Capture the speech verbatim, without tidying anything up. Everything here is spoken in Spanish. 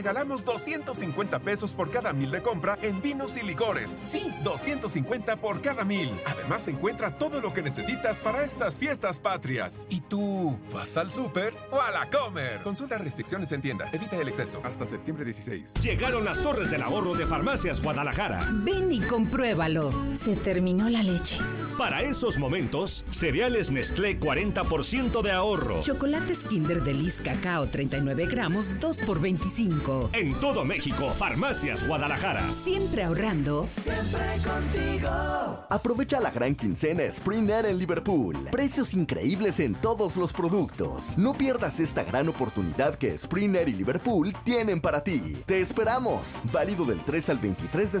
Regalamos doscientos cincuenta pesos por cada mil de compra en vinos y licores. Sí, doscientos cincuenta por cada mil. Además, encuentra todo lo que necesitas para estas fiestas patrias. ¿Y tú vas al súper o a la Comer? Consulta restricciones en tienda. Evita el exceso. Hasta septiembre dieciséis. Llegaron las torres del ahorro de Farmacias Guadalajara. Ven y compruébalo. Se terminó la leche. Para esos momentos, cereales Nestlé cuarenta por ciento de ahorro. Chocolates Kinder Delice Cacao treinta y nueve gramos, dos por veinticinco. En todo México, Farmacias Guadalajara. Siempre ahorrando. Siempre contigo. Aprovecha la gran quincena Sprint Air en Liverpool. Precios increíbles en todos los productos. No pierdas esta gran oportunidad que Sprint Air y Liverpool tienen para ti. Te esperamos. Válido del tres al veintitrés de